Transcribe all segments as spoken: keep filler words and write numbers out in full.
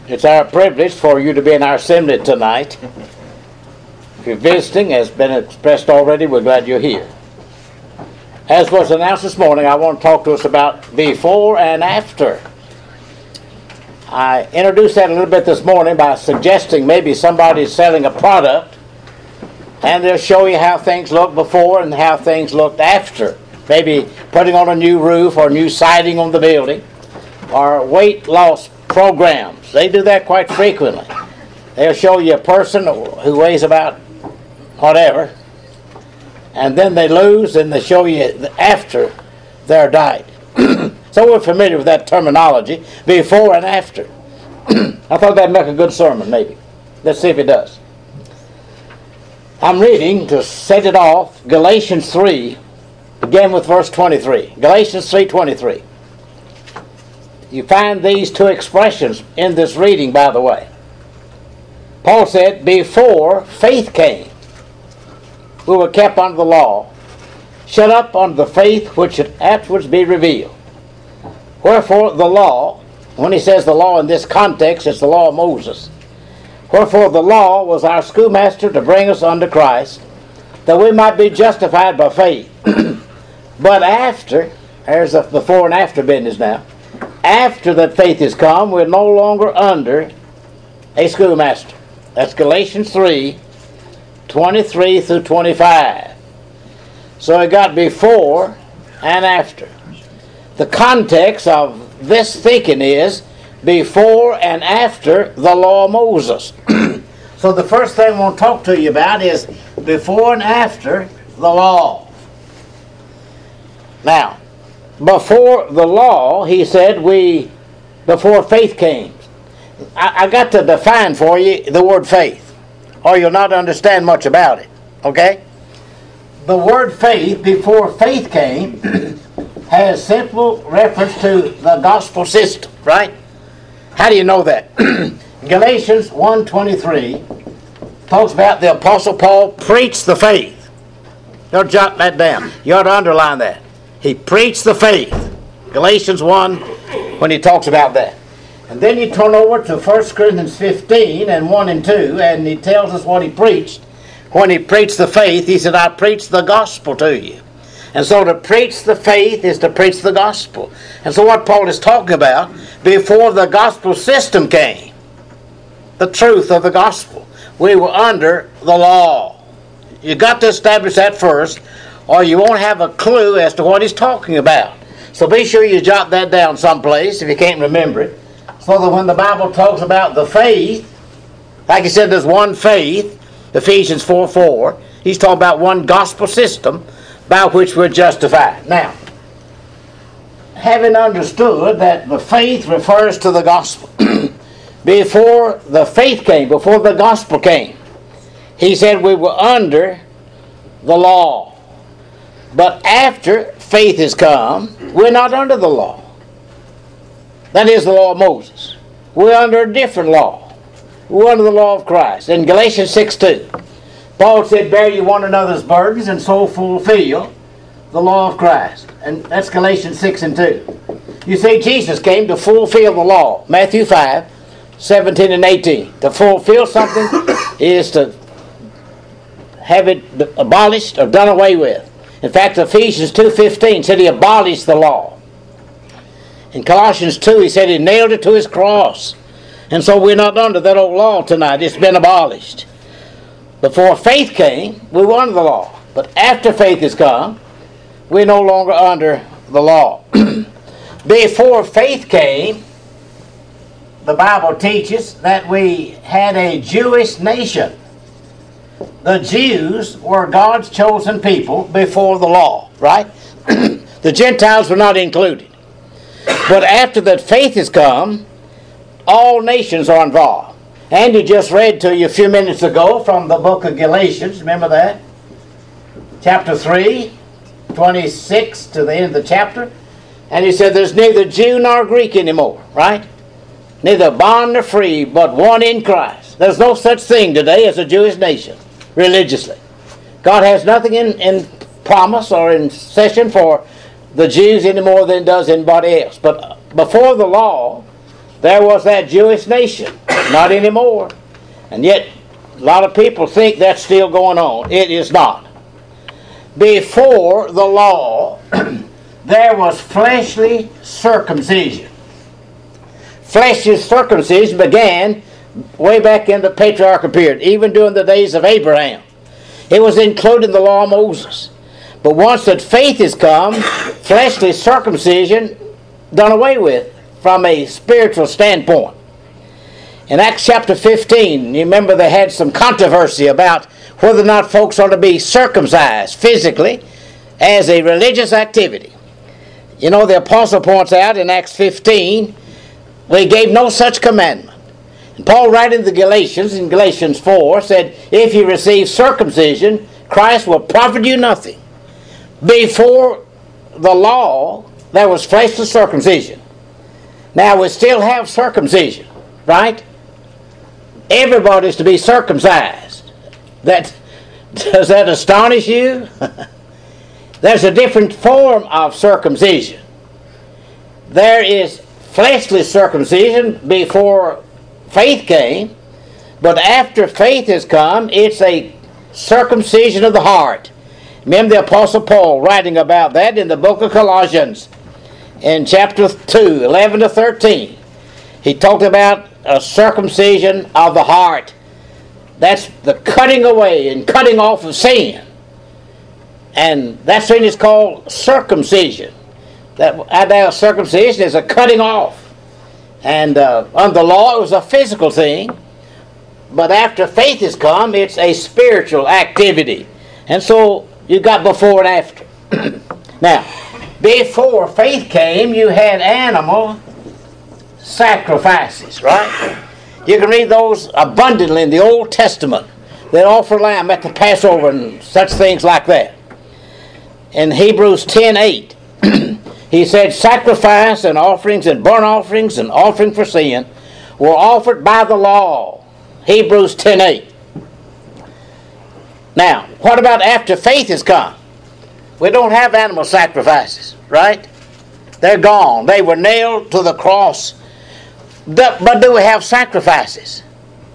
It's our privilege for you to be in our assembly tonight. If you're visiting, as been expressed already, we're glad you're here. As was announced this morning, I want to talk to us about before and after. I introduced that a little bit this morning by suggesting maybe somebody's selling a product and they'll show you how things look before and how things looked after. Maybe putting on a new roof or new siding on the building, or weight loss programs. They do that quite frequently. They'll show you a person who weighs about whatever, and then they lose, and they show you after their diet. So we're familiar with that terminology, before and after. I thought that'd make a good sermon, maybe. Let's see if it does. I'm reading, to set it off, Galatians three, begin with verse twenty-three. Galatians three twenty-three. You find these two expressions in this reading, by the way. Paul said, before faith came, we were kept under the law, shut up under the faith which should afterwards be revealed. Wherefore the law, when he says the law in this context, it's the law of Moses. Wherefore the law was our schoolmaster to bring us unto Christ, that we might be justified by faith. But after, there's the before and after business now, after that faith is come, we're no longer under a schoolmaster. That's Galatians three, twenty-three through twenty-five. So it got before and after. The context of this thinking is before and after the law of Moses. So the first thing I want to talk to you about is before and after the law. Now, before the law, he said, we, before faith came. I, I got to define for you the word faith, or you'll not understand much about it, okay? The word faith, before faith came, has simple reference to the gospel system, right? How do you know that? Galatians one twenty-three talks about the Apostle Paul preached the faith. You ought to jot that down. You ought to underline that. He preached the faith. Galatians one, when he talks about that. And then you turn over to First Corinthians fifteen and one and two, and he tells us what he preached. When he preached the faith, he said, I preached the gospel to you. And so to preach the faith is to preach the gospel. And so what Paul is talking about, before the gospel system came, the truth of the gospel, we were under the law. You got to establish that first, or you won't have a clue as to what he's talking about. So be sure you jot that down someplace if you can't remember it, so that when the Bible talks about the faith, like he said, there's one faith, Ephesians four four, he's talking about one gospel system by which we're justified. Now, having understood that the faith refers to the gospel, before the faith came, before the gospel came, he said we were under the law. But after faith has come, we're not under the law. That is the law of Moses. We're under a different law. We're under the law of Christ. In Galatians six two, Paul said, bear you one another's burdens and so fulfill the law of Christ. And that's Galatians six and two. You see, Jesus came to fulfill the law. Matthew five, seventeen and eighteen. To fulfill something is to have it abolished or done away with. In fact, Ephesians two fifteen said he abolished the law. In Colossians two, he said he nailed it to his cross. And so we're not under that old law tonight. It's been abolished. Before faith came, we were under the law. But after faith has come, we're no longer under the law. Before faith came, the Bible teaches that we had a Jewish nation. The Jews were God's chosen people before the law, right? The Gentiles were not included. But after that faith has come, all nations are involved. Andy just read to you a few minutes ago from the book of Galatians, remember that? Chapter three, twenty-six to the end of the chapter. And he said there's neither Jew nor Greek anymore, right? Neither bond nor free, but one in Christ. There's no such thing today as a Jewish nation, religiously. God has nothing in, in promise or in session for the Jews any more than does anybody else. But before the law, there was that Jewish nation. Not anymore. And yet, a lot of people think that's still going on. It is not. Before the law, there was fleshly circumcision. Fleshly circumcision began way back in the patriarchal period, even during the days of Abraham. It was included in the law of Moses. But once that faith has come, fleshly circumcision done away with from a spiritual standpoint. In Acts chapter fifteen, you remember they had some controversy about whether or not folks ought to be circumcised physically as a religious activity. You know, the apostle points out in Acts fifteen, we gave no such commandment. And Paul, writing to the Galatians, in Galatians four, said, if you receive circumcision, Christ will profit you nothing. Before the law, there was fleshly circumcision. Now, we still have circumcision, right? Everybody's to be circumcised. That, does that astonish you? There's a different form of circumcision. There is fleshly circumcision before faith came, but after faith has come, it's a circumcision of the heart. Remember the Apostle Paul writing about that in the book of Colossians in chapter two, eleven to thirteen. He talked about a circumcision of the heart. That's the cutting away and cutting off of sin. And that thing is called circumcision. That idea of circumcision is a cutting off. And uh, under the law, it was a physical thing. But after faith has come, it's a spiritual activity. And so you got before and after. Now, before faith came, you had animal sacrifices, right? You can read those abundantly in the Old Testament. They'd offer lamb at the Passover and such things like that. In Hebrews ten eight, he said, sacrifice and offerings and burnt offerings and offering for sin were offered by the law. Hebrews ten eight. Now, what about after faith has come? We don't have animal sacrifices, right? They're gone. They were nailed to the cross. But do we have sacrifices?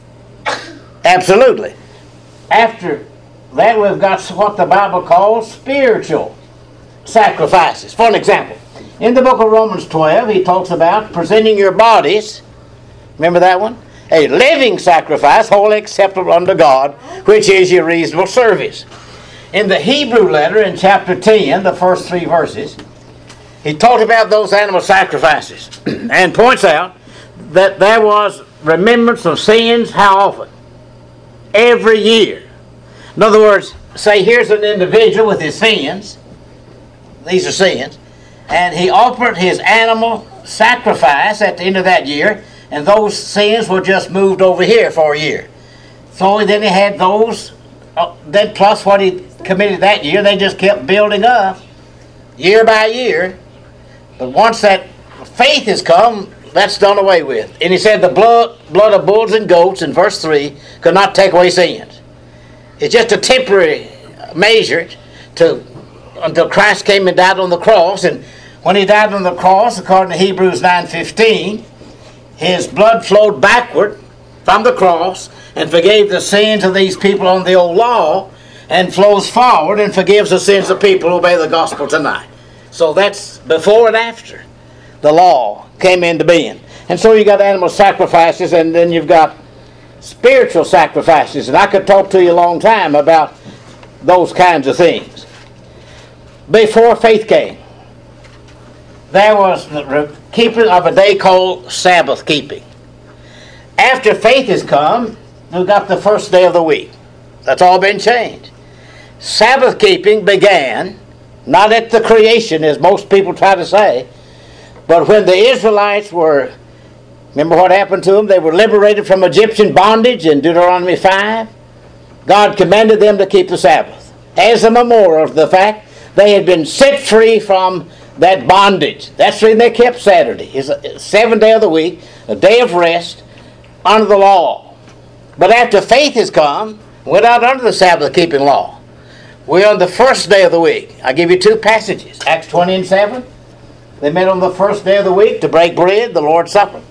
Absolutely. After that, we've got what the Bible calls spiritual sacrifices. For an example, in the book of Romans twelve, he talks about presenting your bodies. Remember that one? A living sacrifice, wholly acceptable unto God, which is your reasonable service. In the Hebrew letter, in chapter ten, the first three verses, he talked about those animal sacrifices and points out that there was remembrance of sins how often? Every year. In other words, say here's an individual with his sins. These are sins. And he offered his animal sacrifice at the end of that year, and those sins were just moved over here for a year. So then he had those, uh, then plus what he committed that year, they just kept building up year by year. But once that faith has come, that's done away with. And he said the blood, blood of bulls and goats in verse three could not take away sins. It's just a temporary measure to until Christ came and died on the cross. And when he died on the cross, according to Hebrews nine fifteen, his blood flowed backward from the cross and forgave the sins of these people on the old law, and flows forward and forgives the sins of people who obey the gospel tonight. So that's before and after the law came into being. And so you got animal sacrifices, and then you've got spiritual sacrifices. And I could talk to you a long time about those kinds of things. Before faith came, there was the keeping of a day called Sabbath keeping. After faith has come, we've got the first day of the week. That's all been changed. Sabbath keeping began not at the creation, as most people try to say, but when the Israelites were, remember what happened to them? They were liberated from Egyptian bondage in Deuteronomy five. God commanded them to keep the Sabbath as a memorial of the fact they had been set free from that bondage. That's the reason they kept Saturday. It's a seventh day of the week, a day of rest under the law. But after faith has come, we're not under the Sabbath keeping law. We're on the first day of the week. I'll give you two passages. Acts twenty and seven. They met on the first day of the week to break bread, the Lord's Supper.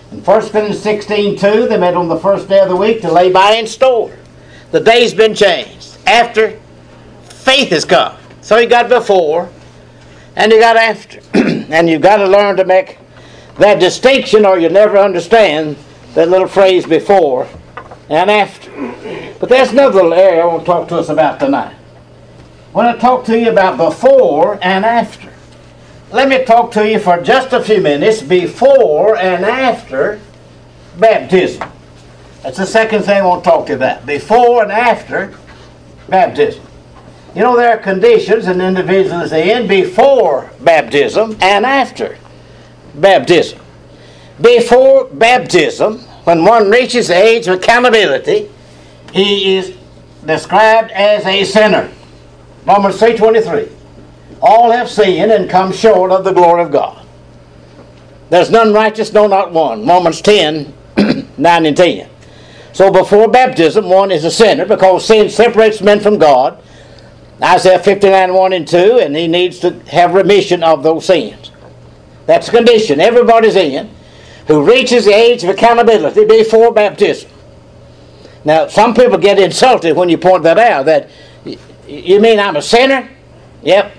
In First Corinthians sixteen two, they met on the first day of the week to lay by in store. The day's been changed. After, faith has come. So you got before, and you got after. And you've got to learn to make that distinction, or you'll never understand that little phrase before and after. But there's another little area I want to talk to us about tonight. I want to talk to you about before and after. Let me talk to you for just a few minutes before and after baptism. That's the second thing I want to talk to you about. Before and after baptism. You know, there are conditions an individual is in before baptism and after baptism. Before baptism, when one reaches the age of accountability, he is described as a sinner. Romans three twenty-three. All have sinned and come short of the glory of God. There's none righteous, no, not one. Romans ten, nine and ten. So before baptism, one is a sinner because sin separates men from God. Isaiah fifty-nine, one and two, and he needs to have remission of those sins. That's a condition everybody's in who reaches the age of accountability before baptism. Now, some people get insulted when you point that out, that you mean I'm a sinner? Yep.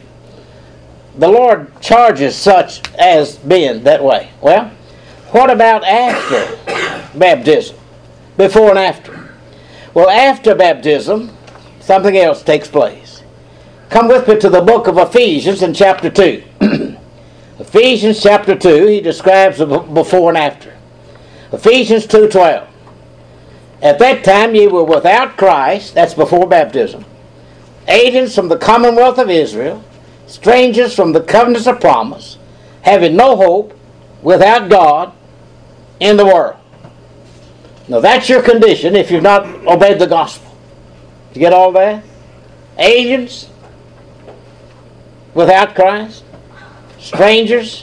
The Lord charges such as being that way. Well, what about after baptism? Before and after? Well, after baptism, something else takes place. Come with me to the book of Ephesians in chapter two. Ephesians chapter two, he describes the before and after. Ephesians two twelve. At that time ye were without Christ, that's before baptism, aliens from the commonwealth of Israel, strangers from the covenants of promise, having no hope, without God in the world. Now that's your condition if you've not obeyed the gospel. Did you get all that? Aliens, without Christ, strangers,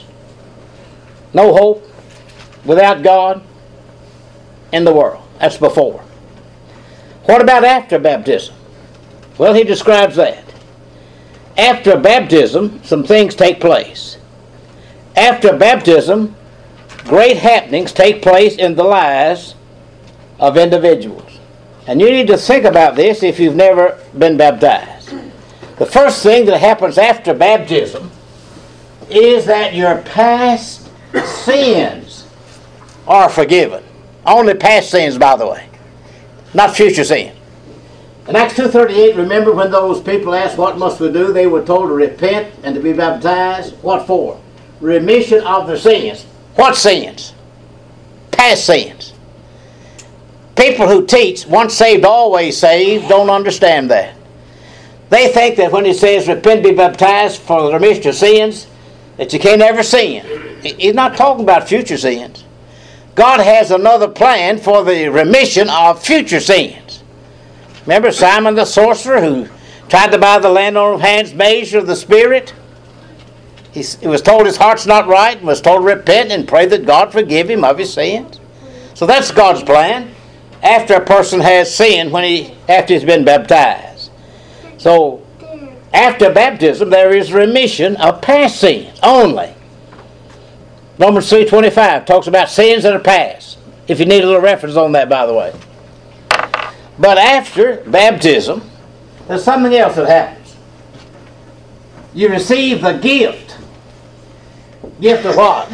no hope, without God in the world. That's before. What about after baptism? Well, he describes that. After baptism, some things take place. After baptism, great happenings take place in the lives of individuals. And you need to think about this if you've never been baptized. The first thing that happens after baptism is that your past sins are forgiven. Only past sins, by the way. Not future sins. In Acts two thirty-eight, remember when those people asked what must we do? They were told to repent and to be baptized. What for? Remission of their sins. What sins? Past sins. People who teach once saved, always saved don't understand that. They think that when he says repent, be baptized for the remission of sins, that you can't ever sin. He's not talking about future sins. God has another plan for the remission of future sins. Remember Simon the sorcerer who tried to buy the landowner's hand's measure of the Spirit? He, he was told his heart's not right and was told to repent and pray that God forgive him of his sins. So that's God's plan after a person has sinned when he after he's been baptized. So after baptism there is remission of past sins only. Romans three twenty-five talks about sins that are past. If you need a little reference on that, by the way. But after baptism, there's something else that happens. You receive the gift. Gift of what?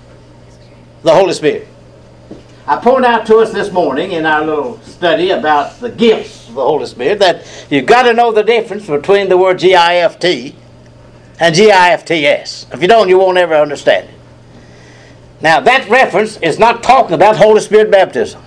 The Holy Spirit. I pointed out to us this morning in our little study about the gifts of the Holy Spirit that you've got to know the difference between the word G I F T and G I F T S. If you don't, you won't ever understand it. Now, that reference is not talking about Holy Spirit baptism.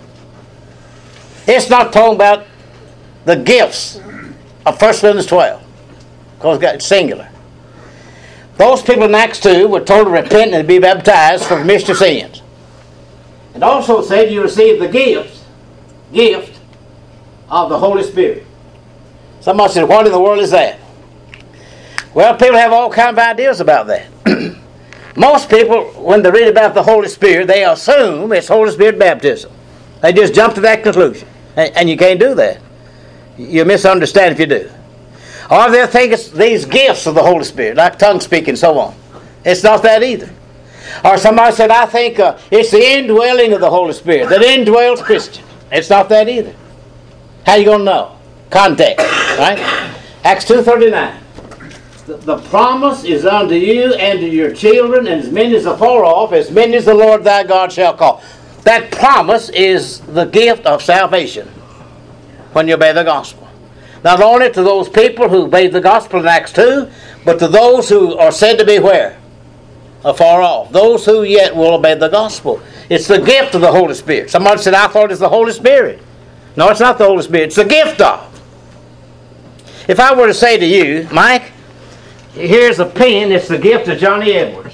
It's not talking about the gifts of First Corinthians twelve, because it's singular. Those people in Acts two were told to repent and to be baptized for remission of sins. And also said you receive the gifts, gift of the Holy Spirit. Somebody said, what in the world is that? Well, people have all kinds of ideas about that. Most people, when they read about the Holy Spirit, they assume it's Holy Spirit baptism. They just jump to that conclusion. And you can't do that. You misunderstand if you do. Or they think it's these gifts of the Holy Spirit, like tongue speaking and so on. It's not that either. Or somebody said, I think uh, it's the indwelling of the Holy Spirit that indwells Christians. It's not that either. How you going to know? Context, right? Acts two thirty-nine. The, the promise is unto you and to your children, and as many as are far off, as many as the Lord thy God shall call. That promise is the gift of salvation when you obey the gospel. Not only to those people who obeyed the gospel in Acts two, but to those who are said to be where? Afar off. Those who yet will obey the gospel. It's the gift of the Holy Spirit. Somebody said, I thought it's the Holy Spirit. No, it's not the Holy Spirit. It's the gift of. If I were to say to you, Mike, here's a pen, it's the gift of Johnny Edwards.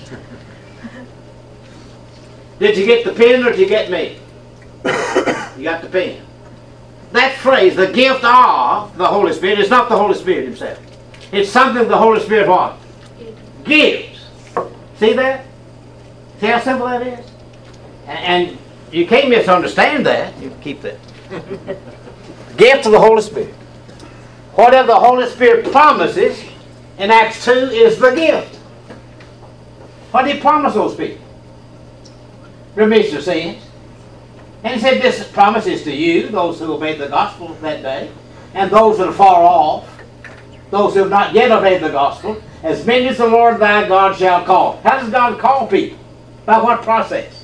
Did you get the pen or did you get me? You got the pen. That phrase, the gift of the Holy Spirit, is not the Holy Spirit himself. It's something the Holy Spirit what? Gives. See that? See how simple that is? And you can't misunderstand that. You keep that. Gift of the Holy Spirit. Whatever the Holy Spirit promises in Acts two is the gift. What did he promise those people? Remission of sins. And he said this promise is to you, those who obeyed the gospel that day, and those that are far off, those who have not yet obeyed the gospel, as many as the Lord thy God shall call. How does God call people? By what process?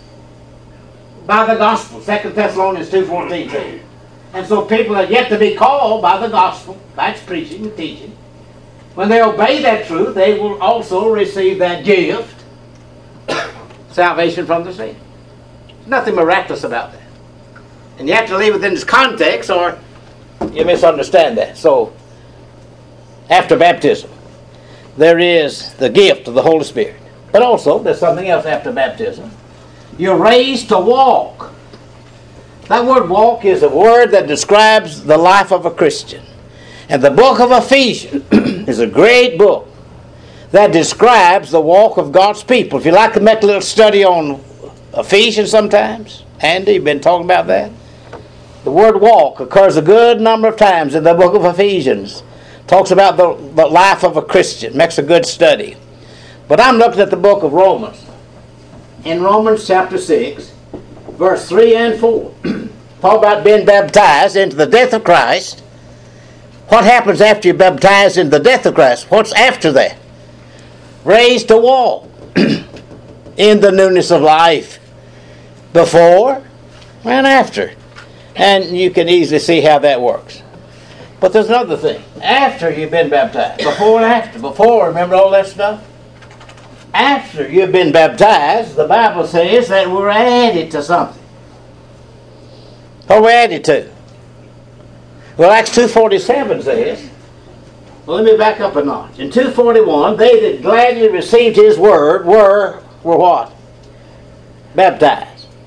By the gospel. Second Thessalonians two fourteen says. And so people are yet to be called by the gospel. That's preaching and teaching. When they obey that truth, they will also receive that gift, salvation from the sin. There's nothing miraculous about that. And you have to leave within this context or you misunderstand that. So, after baptism, there is the gift of the Holy Spirit. But also, there's something else after baptism. You're raised to walk. That word walk is a word that describes the life of a Christian. And the book of Ephesians is a great book that describes the walk of God's people. If you like to make a little study on Ephesians sometimes, Andy, you've been talking about that. The word walk occurs a good number of times in the book of Ephesians. Talks about the, the life of a Christian. Makes a good study. But I'm looking at the book of Romans. In Romans chapter six, verse three and four. Talk about being baptized into the death of Christ. What happens after you're baptized into the death of Christ? What's after that? Raised to walk in the newness of life. Before and after. And you can easily see how that works. But there's another thing. After you've been baptized. Before and after. Before, remember all that stuff? After you've been baptized, the Bible says that we're added to something. What are we added to? Well, Acts two forty-seven says, well, let me back up a notch. In two forty-one, they that gladly received his word were, were what? Baptized.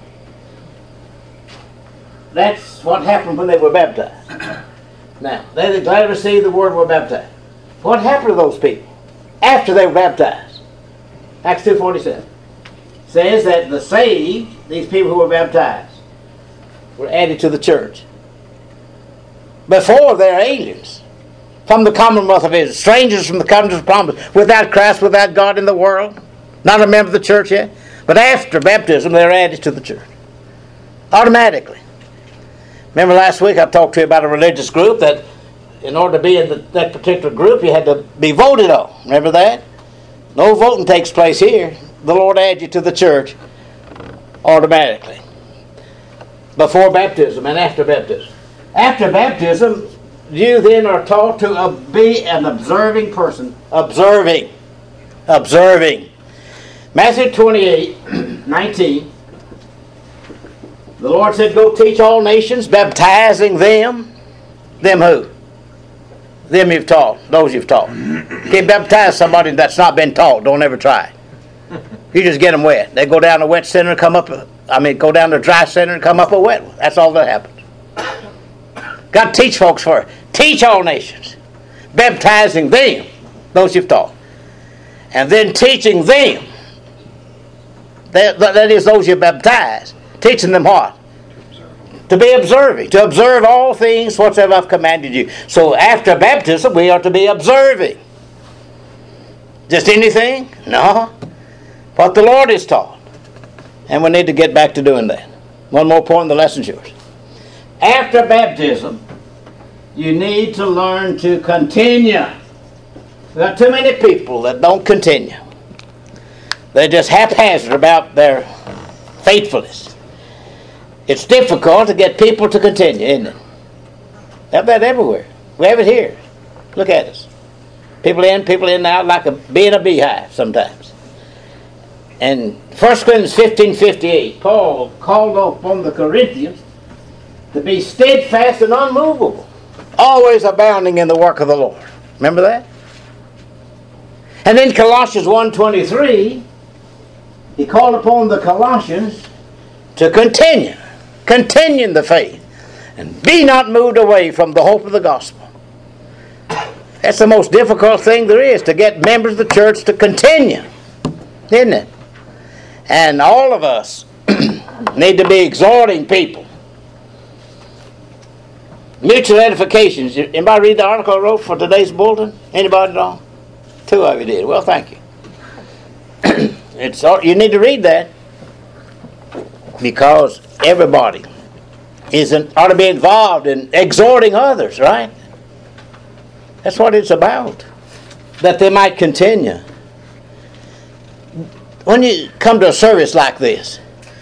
That's what happened when they were baptized. Now, they that gladly received the word were baptized. What happened to those people after they were baptized? Acts two forty-seven says that the saved, these people who were baptized, were added to the church. Before, they're aliens from the commonwealth of Israel, strangers from the covenant of promise, without Christ, without God in the world, not a member of the church yet. But after baptism, they're added to the church automatically. Remember last week I talked to you about a religious group that in order to be in the, that particular group, you had to be voted on. Remember that? No voting takes place here. The Lord adds you to the church automatically. Before baptism and after baptism. After baptism, you then are taught to uh, be an observing person. Observing. Observing. Matthew twenty-eight, nineteen. The Lord said, go teach all nations, baptizing them. Them who? Them you've taught. Those you've taught. You can't baptize somebody that's not been taught. Don't ever try. You just get them wet. They go down a wet center and come up, a, I mean, go down to a dry center and come up a wet one. That's all that happens. Got to teach folks first. Teach all nations. Baptizing them. Those you've taught. And then teaching them. That, that is those you baptize. Teaching them what? To be observing. To observe all things whatsoever I've commanded you. So after baptism, we are to be observing. Just anything? No. What the Lord has taught. And we need to get back to doing that. One more point, the lesson's yours. After baptism, you need to learn to continue. There are too many people that don't continue. They're just haphazard about their faithfulness. It's difficult to get people to continue, isn't it? We have that everywhere. We have it here. Look at us. People in, people in and out, like a bee in a beehive sometimes. And First Corinthians fifteen fifty-eight, Paul called upon the Corinthians to be steadfast and unmovable, always abounding in the work of the Lord. Remember that? And then Colossians one twenty-three, he called upon the Colossians to continue, continue in the faith, and be not moved away from the hope of the gospel. That's the most difficult thing there is, to get members of the church to continue, isn't it? And all of us need to be exhorting people. Mutual edification. Anybody read the article I wrote for today's bulletin? Anybody at all? Two of you did. Well, thank you. It's you need to read that, because everybody isn't ought to be involved in exhorting others, right? That's what it's about, that they might continue. When you come to a service like this,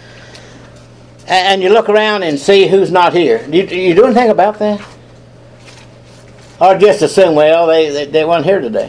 and you look around and see who's not here, you, you do anything about that? Or just assume, well, they, they, they weren't here today?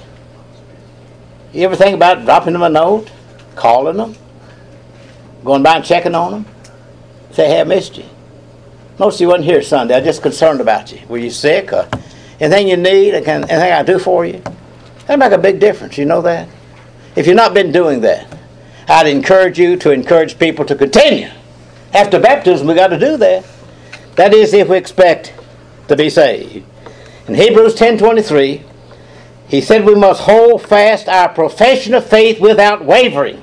You ever think about dropping them a note, calling them, going by and checking on them? Say, hey, I missed you. Most of you wasn't here Sunday. I'm just concerned about you. Were you sick? Or anything you need? Anything I do for you? That'd make a big difference. You know that? If you've not been doing that, I'd encourage you to encourage people to continue. After baptism, we've got to do that. That is, if we expect to be saved. In Hebrews ten twenty-three, he said we must hold fast our profession of faith without wavering.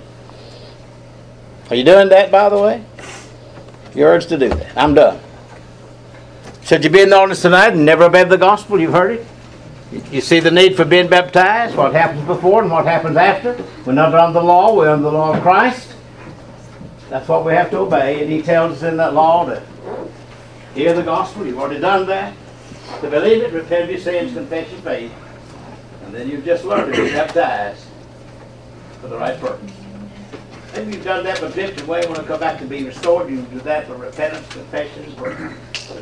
Are you doing that, by the way? You're urged to do that. I'm done. Should you be in the audience tonight and never obeyed the gospel? You've heard it. You see the need for being baptized, what happens before and what happens after. We're not under the law, we're under the law of Christ. That's what we have to obey, and he tells us in that law to hear the gospel. You've already done that. To believe it, repent of your sins, confess your faith, and then you've just learned to be baptized for the right purpose. Maybe you've done that but drifted away, want to come back to be restored. You can do that for repentance, confession, for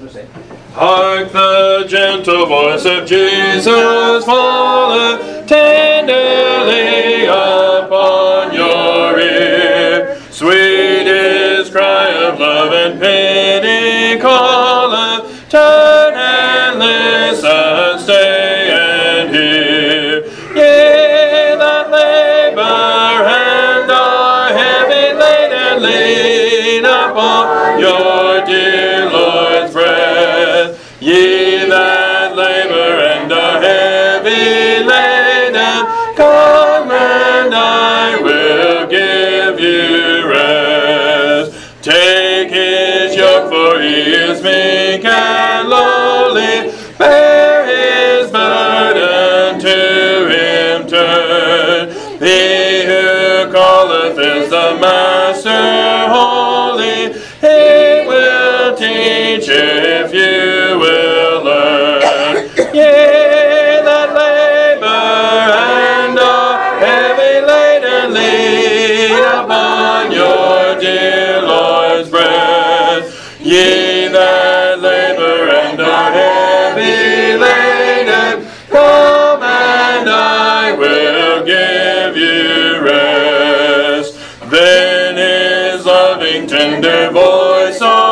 Hark the gentle voice of Jesus falleth tenderly upon your ear. Sweet his cry of love and pity calleth. Turn and listen, stay and hear. Ye that labor and are heavy laden, lean upon your dear Lord's breath. Ye that labor and are heavy laden, come and I will give you rest. Take his yoke, for he is meek and lowly. Bear his burden, to him turn. He who calleth is the Master holy. He will teach if you will learn. Ye that labor and are heavy laden, lean upon your dear Lord's breath. Ye that labor and are heavy laden, come and I will give you rest. Then his loving tender voice